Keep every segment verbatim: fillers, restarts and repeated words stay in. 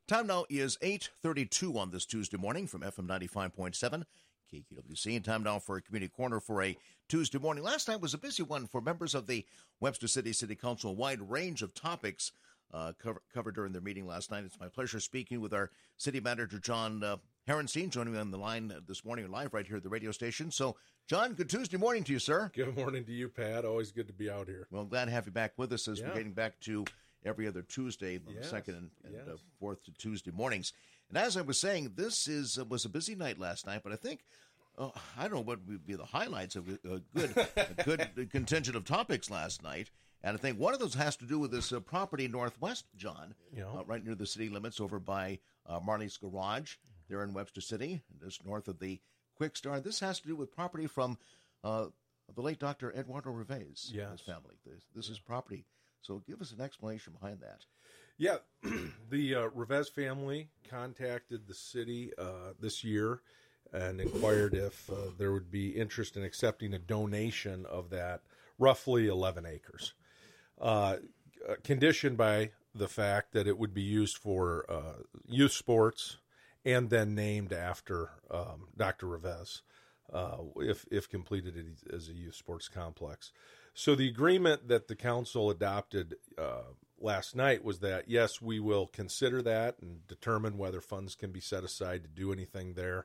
Time now is eight thirty-two on this Tuesday morning from F M ninety-five point seven K K W C. And time now for a community corner for a Tuesday morning. Last night was a busy one for members of the Webster City City Council. A wide range of topics uh, cover, covered during their meeting last night. It's my pleasure speaking with our city manager, John uh, Herenstein, joining me on the line this morning live right here at the radio station. So, John, good Tuesday morning to you, sir. Good morning to you, Pat. Always good to be out here. Well, glad to have you back with us as Yeah. we're getting back to every other Tuesday, on Yes, the second and, and yes. uh, fourth to Tuesday mornings. And as I was saying, this is uh, was a busy night last night, but I think, uh, I don't know what would be the highlights of a, a good a good contingent of topics last night. And I think one of those has to do with this uh, property northwest, John, Yeah. uh, right near the city limits over by uh, Marley's Garage there in Webster City, just north of the Quick Star. This has to do with property from uh, the late Doctor Eduardo Revez, Yes. his family. This, this is property. So give us an explanation behind that. Yeah, the uh, Revez family contacted the city uh, this year and inquired if uh, there would be interest in accepting a donation of that roughly eleven acres, uh, conditioned by the fact that it would be used for uh, youth sports and then named after um, Doctor Revez, uh, if if completed as a youth sports complex. So the agreement that the council adopted uh, last night was that, yes, we will consider that and determine whether funds can be set aside to do anything there.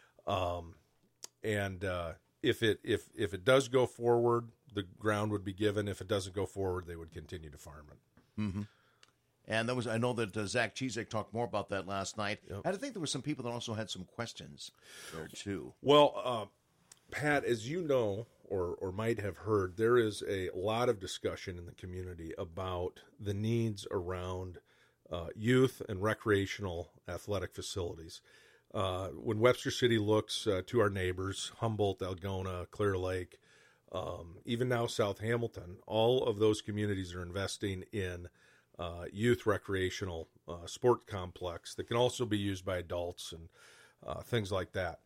Um, and uh, if it if if it does go forward, the ground would be given. If it doesn't go forward, they would continue to farm it. Mm-hmm. And that was I know that uh, Zach Chizek talked more about that last night. Yep. And I think there were some people that also had some questions there, too. Well, uh, Pat, as you know, or, or might have heard, there is a lot of discussion in the community about the needs around uh, youth and recreational athletic facilities. Uh, when Webster City looks uh, to our neighbors, Humboldt, Algona, Clear Lake, um, even now South Hamilton, all of those communities are investing in uh, youth recreational uh, sport complex that can also be used by adults and uh, things like that.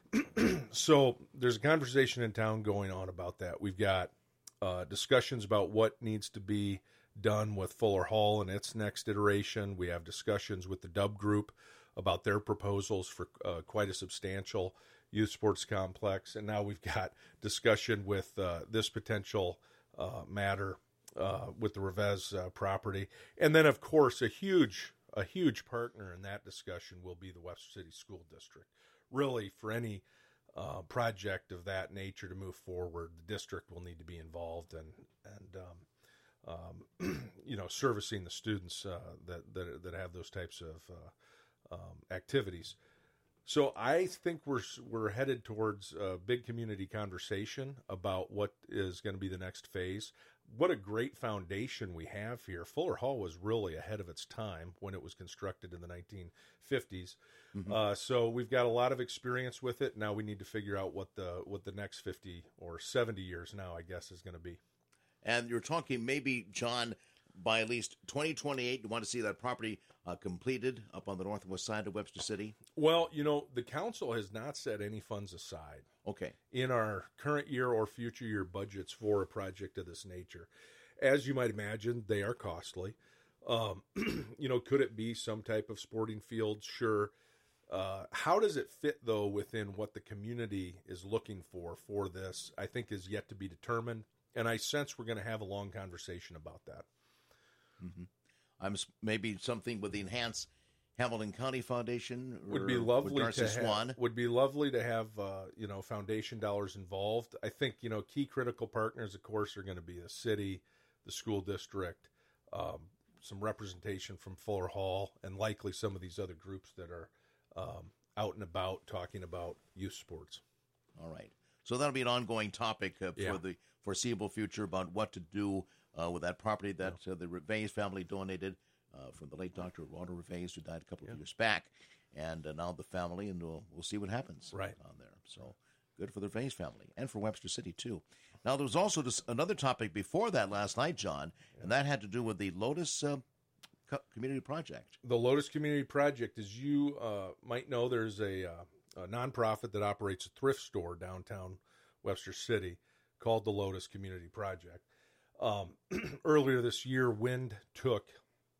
So there's a conversation in town going on about that. We've got uh, discussions about what needs to be done with Fuller Hall and its next iteration. We have discussions with the Dub Group about their proposals for uh, quite a substantial youth sports complex. And now we've got discussion with uh, this potential uh, matter uh, with the Revez uh, property. And then, of course, a huge, a huge partner in that discussion will be the Webster City School District. Really, for any uh, project of that nature to move forward, the district will need to be involved and and um, um, you know servicing the students uh, that, that that have those types of uh, um, activities. So I think we're we're headed towards a big community conversation about what is going to be the next phase. What a great foundation we have here. Fuller Hall was really ahead of its time when it was constructed in the nineteen fifties. Mm-hmm. Uh, so we've got a lot of experience with it. Now we need to figure out what the what the next fifty or seventy years now, I guess, is going to be. And you're talking maybe, John, by at least twenty twenty-eight, you want to see that property uh, completed up on the northwest side of Webster City? Well, you know, the council has not set any funds aside. Okay. In our current year or future year budgets for a project of this nature. As you might imagine, they are costly. Um, you know, could it be some type of sporting field? Sure. Uh, how does it fit, though, within what the community is looking for for this, I think is yet to be determined. And I sense we're going to have a long conversation about that. Mm-hmm. I'm maybe something with the Enhance Hamilton County Foundation or would be lovely Darcy to Swan. have, would be lovely to have uh, you know foundation dollars involved. I think you know key critical partners, of course, are going to be the city, the school district, um, some representation from Fuller Hall, and likely some of these other groups that are um, out and about talking about youth sports. All right, so that'll be an ongoing topic uh, for Yeah. the foreseeable future about what to do uh, with that property that uh, the Revez family donated. Uh, from the late Doctor Eduardo Revez, who died a couple Yeah. of years back, and uh, now the family, and we'll, we'll see what happens Right. on there. So good for the Revez family and for Webster City, too. Now, there was also just another topic before that last night, John, and that had to do with the Lotus uh, co- Community Project. The Lotus Community Project, as you uh, might know, there's a, uh, a nonprofit that operates a thrift store downtown Webster City called the Lotus Community Project. Um, earlier this year, wind took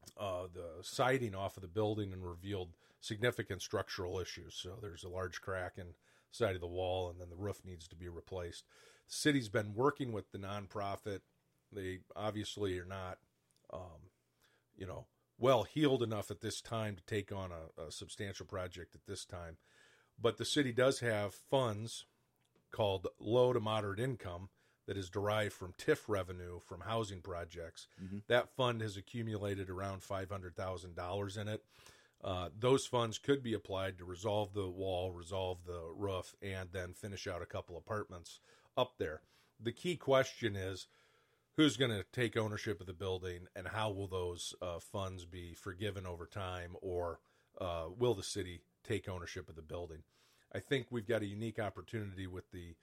uh, the siding off of the building and revealed significant structural issues. So there's a large crack in the side of the wall, and then the roof needs to be replaced. The city's been working with the nonprofit. They obviously are not, um, you know, well heeled enough at this time to take on a, a substantial project at this time. But the city does have funds called low to moderate income that is derived from T I F revenue from housing projects. Mm-hmm. That fund has accumulated around five hundred thousand dollars in it. Uh, those funds could be applied to resolve the wall, resolve the roof, and then finish out a couple apartments up there. The key question is, who's going to take ownership of the building, and how will those uh, funds be forgiven over time, or uh, will the city take ownership of the building? I think we've got a unique opportunity with the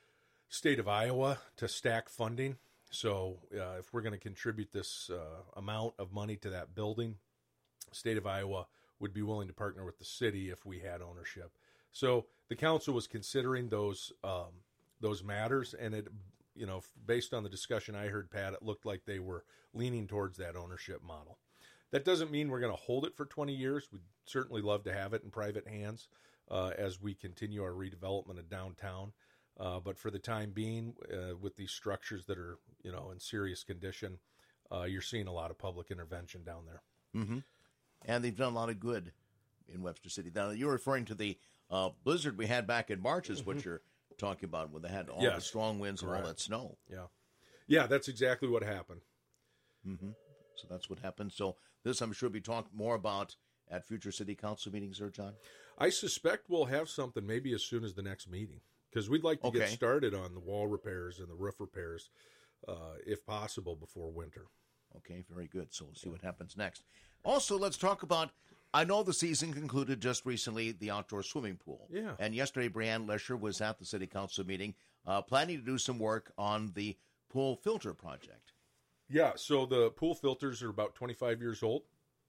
state of Iowa to stack funding. So uh, if we're going to contribute this uh, amount of money to that building, state of Iowa would be willing to partner with the city if we had ownership. So the council was considering those um, those matters, and it, you know, based on the discussion I heard, Pat, it looked like they were leaning towards that ownership model. That doesn't mean we're going to hold it for twenty years. We'd certainly love to have it in private hands uh, as we continue our redevelopment of downtown. Uh, but for the time being, uh, with these structures that are, you know, in serious condition, uh, you're seeing a lot of public intervention down there. Mm-hmm. And they've done a lot of good in Webster City. Now, you're referring to the uh, blizzard we had back in March is what you're talking about, when they had all yes. the strong winds and Correct. all that snow. Yeah. Yeah, that's exactly what happened. Mm-hmm. So that's what happened. So this, I'm sure, will be talked more about at future city council meetings, there, John? I suspect we'll have something maybe as soon as the next meeting, because we'd like to okay. get started on the wall repairs and the roof repairs, uh, if possible, before winter. Okay, very good. So we'll see what happens next. Also, let's talk about, I know the season concluded just recently, the outdoor swimming pool. Yeah. And yesterday, Brianne Lesher was at the city council meeting uh, planning to do some work on the pool filter project. Yeah, so the pool filters are about twenty-five years old,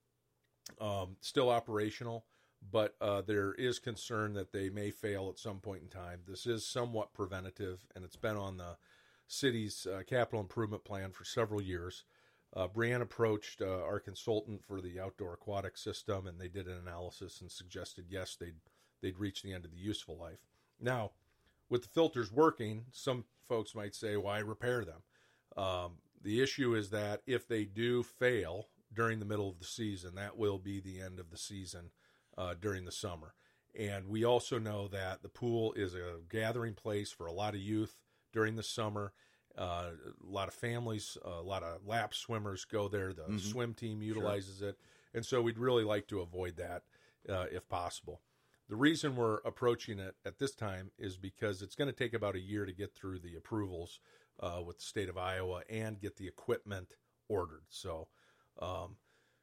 um, still operational, but uh, there is concern that they may fail at some point in time. This is somewhat preventative, and it's been on the city's uh, capital improvement plan for several years. Uh, Brianne approached uh, our consultant for the outdoor aquatic system, and they did an analysis and suggested, yes, they'd, they'd reach the end of the useful life. Now, with the filters working, some folks might say, why repair them? Um, the issue is that if they do fail during the middle of the season, that will be the end of the season uh, during the summer. And we also know that the pool is a gathering place for a lot of youth during the summer. Uh, a lot of families, uh, a lot of lap swimmers go there. The mm-hmm. swim team utilizes sure. it. And so we'd really like to avoid that uh, if possible. The reason we're approaching it at this time is because it's going to take about a year to get through the approvals uh, with the state of Iowa and get the equipment ordered. So um,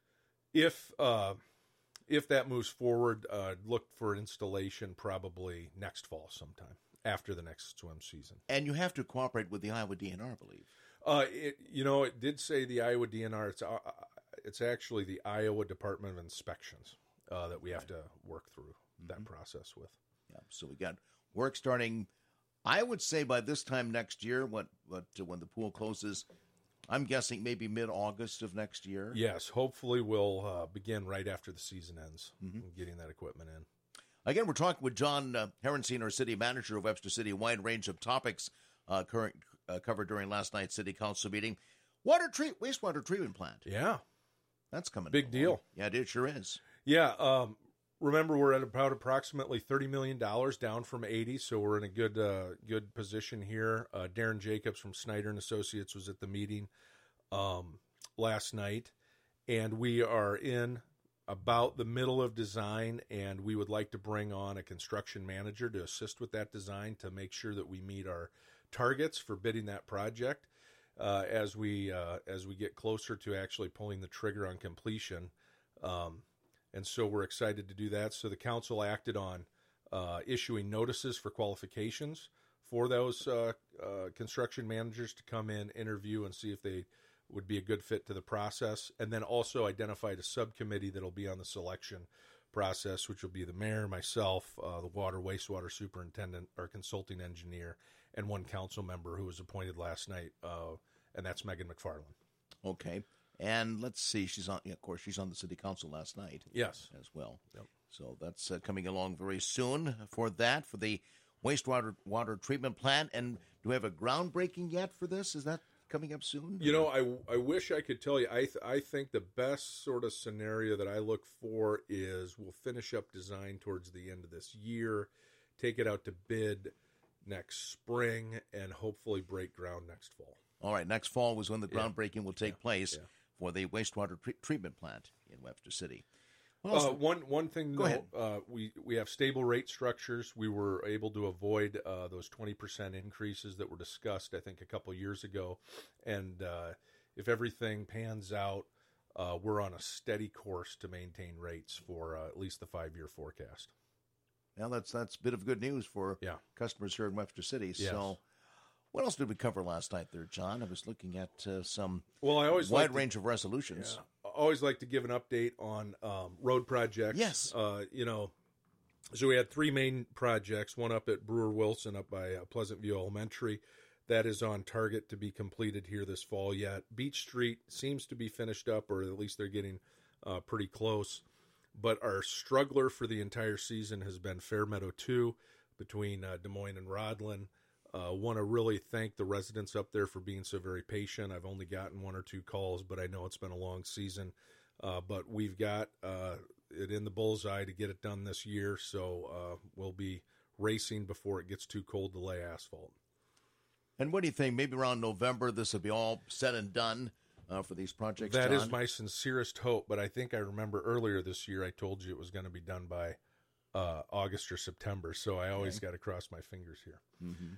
if uh, if that moves forward, uh, look for installation probably next fall sometime, after the next swim season. And you have to cooperate with the Iowa D N R, I believe. Uh, it, you know, it did say the Iowa D N R. It's uh, it's actually the Iowa Department of Inspections uh, that we have to work through mm-hmm. that process with. Yeah, so we got work starting, I would say, by this time next year, what, what, uh, when the pool closes. I'm guessing maybe mid-August of next year. Yes, hopefully we'll uh, begin right after the season ends, mm-hmm. getting that equipment in. Again, we're talking with John uh, Herenstein, our city manager of Webster City. A wide range of topics uh, current, uh, covered during last night's city council meeting. Water treat, wastewater treatment plant. Yeah. That's coming. Big deal. Yeah, it sure is. Yeah. Um, remember, we're at about approximately thirty million dollars, down from eighty, so we're in a good uh, good position here. Uh, Darren Jacobs from Snyder and Associates was at the meeting um, last night, and we are in about the middle of design, and we would like to bring on a construction manager to assist with that design to make sure that we meet our targets for bidding that project uh, as we uh, as we get closer to actually pulling the trigger on completion. Um, and so we're excited to do that. So the council acted on uh, issuing notices for qualifications for those uh, uh, construction managers to come in, interview, and see if they would be a good fit to the process, and then also identified a subcommittee that'll be on the selection process, which will be the mayor, myself, uh, the water wastewater superintendent, our consulting engineer, and one council member who was appointed last night, uh, and that's Megan McFarland. Okay. And let's see, she's on. Yeah, of course, she's on the city council last night. Yes, as well. Yep. So that's uh, coming along very soon for that for the wastewater water treatment plant. And do we have a groundbreaking yet for this? Is that coming up soon? You know, I, I wish I could tell you. I th- I think the best sort of scenario that I look for is we'll finish up design towards the end of this year, take it out to bid next spring, and hopefully break ground next fall. All right, next fall was when the groundbreaking yeah. will take yeah. place yeah. for the wastewater tre- treatment plant in Webster City. Uh, one one thing, Go though, ahead. Uh, we we have stable rate structures. We were able to avoid uh, those twenty percent increases that were discussed, I think, a couple years ago. And uh, if everything pans out, uh, we're on a steady course to maintain rates for uh, at least the five-year forecast. Well, that's that's a bit of good news for yeah. customers here in Webster City. Yes. So, what else did we cover last night there, John? I was looking at uh, some well, I always wide like to, range of resolutions. Yeah. I always like to give an update on um, road projects. Yes. Uh, you know, so we had three main projects, one up at Brewer Wilson up by uh, Pleasant View Elementary. That is on target to be completed here this fall yet. Beach Street seems to be finished up, or at least they're getting uh, pretty close. But our struggler for the entire season has been Fairmeadow two between uh, Des Moines and Rodland. I uh, want to really thank the residents up there for being so very patient. I've only gotten one or two calls, but I know it's been a long season. Uh, but we've got uh, it in the bullseye to get it done this year, so uh, we'll be racing before it gets too cold to lay asphalt. And what do you think? Maybe around November, this will be all said and done uh, for these projects, That John? is my sincerest hope, but I think I remember earlier this year I told you it was going to be done by Uh, August or September, so I always okay. got to cross my fingers here. Mm-hmm.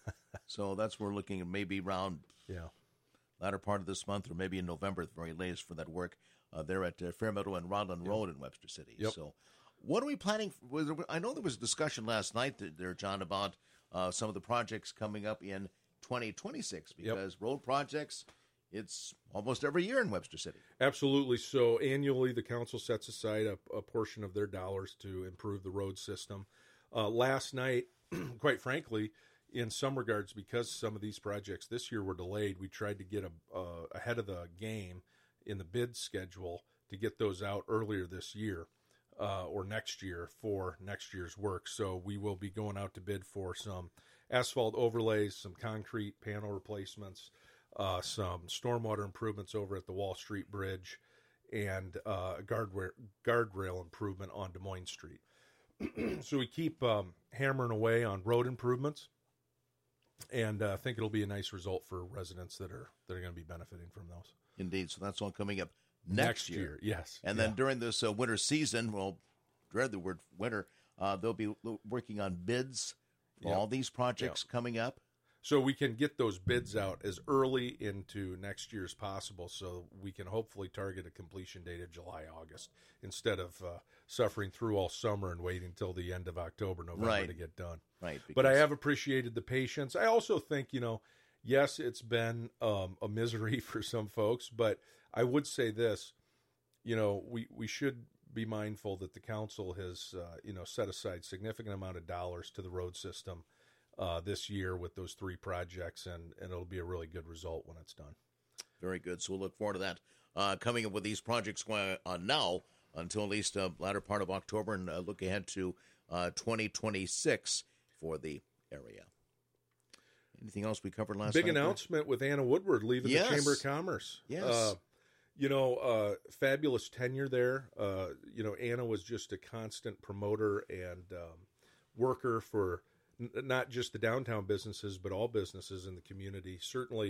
So that's we're looking at maybe around yeah latter part of this month, or maybe in November at the very latest for that work uh, there at uh, Fairmeadow and Rodland yep. Road in Webster City. Yep. So, what are we planning? For, was there, I know there was a discussion last night there, John, about uh, some of the projects coming up in twenty twenty-six because yep. road projects. It's almost every year in Webster City. Absolutely. So annually, the council sets aside a, a portion of their dollars to improve the road system. Uh, last night, quite frankly, in some regards, because some of these projects this year were delayed, we tried to get a, uh, ahead of the game in the bid schedule to get those out earlier this year uh, or next year for next year's work. So we will be going out to bid for some asphalt overlays, some concrete panel replacements, Uh, some stormwater improvements over at the Wall Street Bridge, and uh, a guardrail, guardrail improvement on Des Moines Street. So we keep um, hammering away on road improvements, and I uh, think it'll be a nice result for residents that are that are going to be benefiting from those. Indeed. So that's all coming up next, next year. year. Yes. And yeah. then during this uh, winter season, well, dread the word winter, uh, they'll be working on bids for yep. all these projects yep. coming up. So we can get those bids out as early into next year as possible, so we can hopefully target a completion date of July, August, instead of uh, suffering through all summer and waiting until the end of October, November right. to get done. Right. But I have appreciated the patience. I also think, you know, yes, it's been um, a misery for some folks, but I would say this, you know, we, we should be mindful that the council has, uh, you know, set aside significant amount of dollars to the road system Uh, this year with those three projects, and, and it'll be a really good result when it's done. Very good. So we'll look forward to that. Uh, coming up with these projects going on now until at least the uh, latter part of October, and uh, look ahead to uh, twenty twenty-six for the area. Anything else we covered last Big night? Big announcement there? With Anna Woodward leaving yes. the Chamber of Commerce. Yes. Uh, you know, uh, fabulous tenure there. Uh, you know, Anna was just a constant promoter and um, worker for not just the downtown businesses, but all businesses in the community. Certainly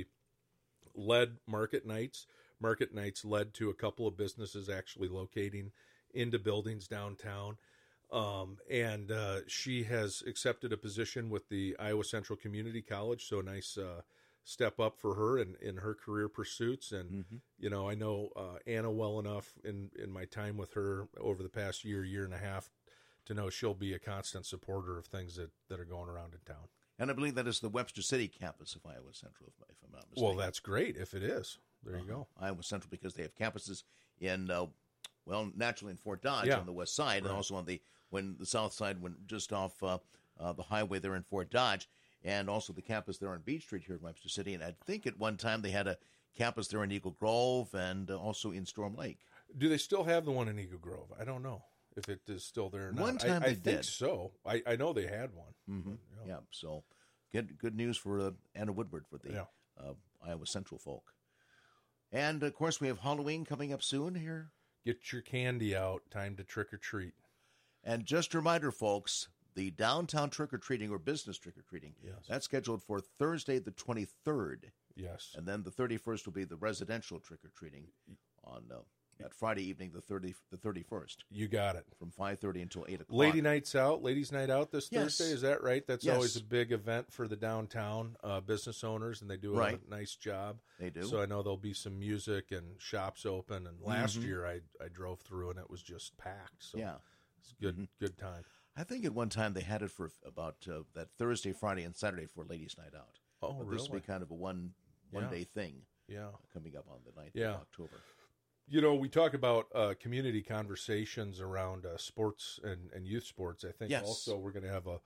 led market nights. Market nights led to a couple of businesses actually locating into buildings downtown. Um, and uh, she has accepted a position with the Iowa Central Community College, so a nice uh, step up for her in, in her career pursuits. And, mm-hmm. you know, I know uh, Anna well enough in, in my time with her over the past year, year and a half, to know she'll be a constant supporter of things that, that are going around in town. And I believe that is the Webster City campus of Iowa Central, if, if I'm not mistaken. Well, that's great if it is. There uh-huh. you go. Iowa Central, because they have campuses in, uh, well, naturally in Fort Dodge yeah. on the west side, right. and also on the when the south side, when just off uh, uh, the highway there in Fort Dodge, and also the campus there on Beach Street here in Webster City. And I think at one time they had a campus there in Eagle Grove and uh, also in Storm Lake. Do they still have the one in Eagle Grove? I don't know if it is still there or not. One time I, I they think did. so. I, I know they had one. Mm-hmm. Yeah. Yeah, so good good news for uh, Anna Woodward for the Yeah. uh, Iowa Central folk. And, of course, we have Halloween coming up soon here. Get your candy out. Time to trick or treat. And just a reminder, folks, the downtown trick-or-treating or business trick-or-treating, Yes. that's scheduled for Thursday the twenty-third. Yes. And then the thirty-first will be the residential trick-or-treating on uh, that Friday evening, the thirty the thirty-first, You got it. from five thirty until eight o'clock. Lady Nights Out, Ladies Night Out this Yes. Thursday, is that right? That's Yes. always a big event for the downtown uh, business owners, and they do a Right. nice job. They do. So I know there'll be some music and shops open. And last Mhm. year I I drove through and it was just packed. So Yeah. it's a good Mhm. good time. I think at one time they had it for about uh, that Thursday, Friday, and Saturday for Ladies' Night Out. Oh, but really? this will be kind of a one one Yeah. day thing Yeah. coming up on the ninth Yeah. of October. You know, we talk about uh, community conversations around uh, sports and, and youth sports. I think Yes. also we're going to have a,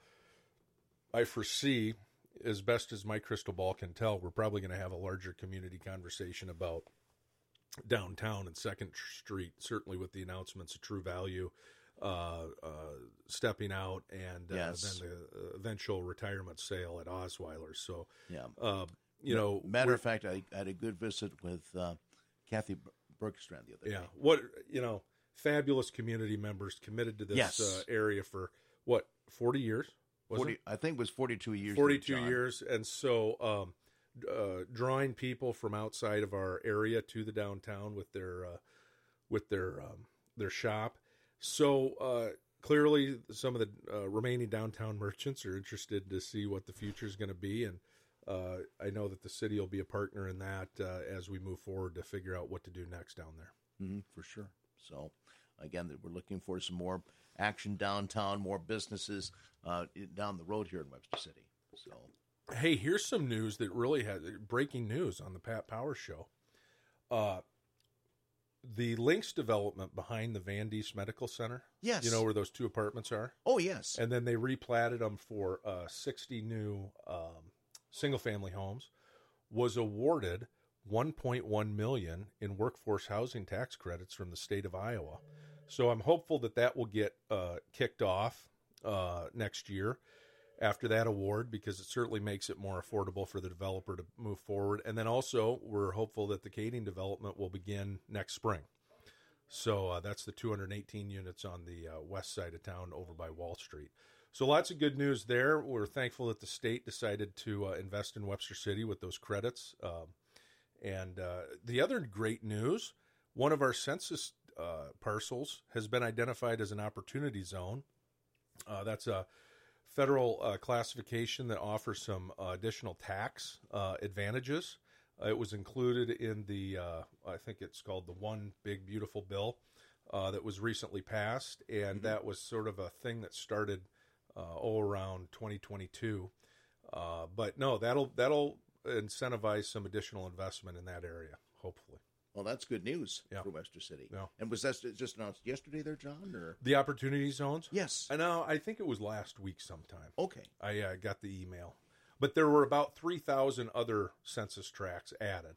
I foresee, as best as my crystal ball can tell, we're probably going to have a larger community conversation about downtown and Second Street, certainly with the announcements of True Value uh, uh, stepping out and uh, Yes. then the eventual retirement sale at Osweiler. So, Yeah. uh, you know, Matter we're- of fact, I had a good visit with uh, Kathy Bergstrand the other Yeah. day. What, you know, fabulous community members committed to this Yes. uh, area for what, forty years? Was forty, it? I think it was forty-two years. forty-two John. years. And so um, uh, drawing people from outside of our area to the downtown with their uh, with their um, their shop. So uh, clearly some of the uh, remaining downtown merchants are interested to see what the future is going to be. And uh, I know that the city will be a partner in that uh, as we move forward to figure out what to do next down there. Mm-hmm, for sure. So, again, that we're looking for some more action downtown, more businesses uh, down the road here in Webster City. So, Hey, here's some news that really has breaking news on the Pat Powers Show. Uh, the Links development behind the Van Diest Medical Center. yes. You know where those two apartments are? Oh, yes. And then they replatted them for uh, sixty new um, single-family homes, was awarded one point one million dollars in workforce housing tax credits from the state of Iowa. So I'm hopeful that that will get uh, kicked off uh, next year after that award, because it certainly makes it more affordable for the developer to move forward. And then also we're hopeful that the Kading development will begin next spring. So uh, that's the two hundred eighteen units on the uh, west side of town over by Wall Street. So lots of good news there. We're thankful that the state decided to uh, invest in Webster City with those credits. Um, and uh, the other great news, one of our census uh, parcels has been identified as an opportunity zone. Uh, that's a federal uh, classification that offers some uh, additional tax uh, advantages. Uh, it was included in the, uh, I think it's called the One Big Beautiful Bill uh, that was recently passed, and Mhm. that was sort of a thing that started uh, all around twenty twenty-two. Uh, but no, that'll that'll incentivize some additional investment in that area, hopefully. Well, that's good news Yeah. for Webster City. Yeah. And was that just announced yesterday there, John? Or The opportunity zones? Yes. I know, I think it was last week sometime. Okay. I uh, got the email. But there were about three thousand other census tracts added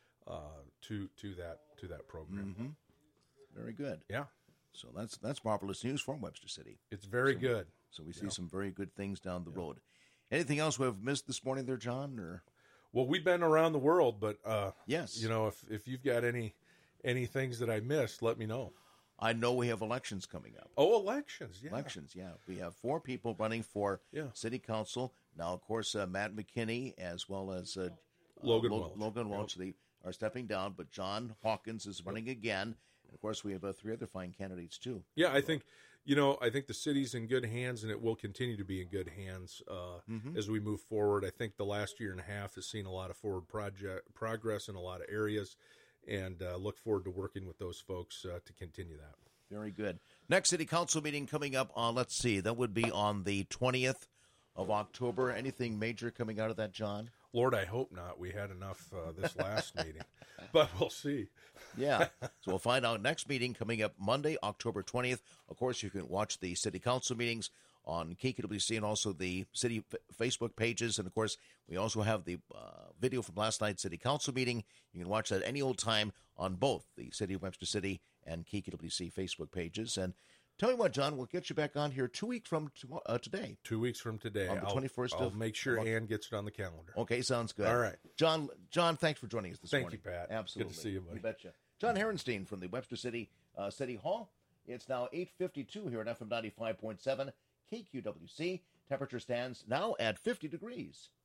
uh, to to that to that program. Mm-hmm. Very good. Yeah, So that's that's marvelous news from Webster City. it's very So- good. So we see Yeah. some very good things down the road. Anything else we've missed this morning there, John? Or Well, we've been around the world, but uh, yes, you know, if if you've got any any things that I missed, let me know. I know we have elections coming up. Oh, elections, yeah. Elections, yeah. We have four people running for Yeah. city council. Now, of course, uh, Matt McKinney as well as uh, Logan uh, Welch. Logan Welch, they are stepping down, but John Hawkins is running again. And, of course, we have uh, three other fine candidates, too. Yeah, I think, you know, I think the city's in good hands, and it will continue to be in good hands uh, Mhm. as we move forward. I think the last year and a half has seen a lot of forward project progress in a lot of areas, and uh, look forward to working with those folks uh, to continue that. Very good. Next city council meeting coming up on, let's see, that would be on the twentieth of October. Anything major coming out of that, John? Lord, I hope not. We had enough uh, this last meeting, but we'll see. Yeah. So we'll find out next meeting coming up Monday, October twentieth. Of course, you can watch the city council meetings on K K W C and also the city f- Facebook pages. And, of course, we also have the uh, video from last night's city council meeting. You can watch that any old time on both the City of Webster City and K K W C Facebook pages. And tell me what, John, we'll get you back on here two weeks from tomorrow, uh, today. Two weeks from today. On the I'll, twenty-first I'll of... make sure of, Ann gets it on the calendar. Okay, sounds good. All right. John, John, thanks for joining us this Thank morning. you, Pat. Absolutely. Good to see you, buddy. You betcha. John Herenstein from the Webster City uh, City Hall. It's now eight fifty-two here at F M ninety-five point seven K Q W C. Temperature stands now at fifty degrees.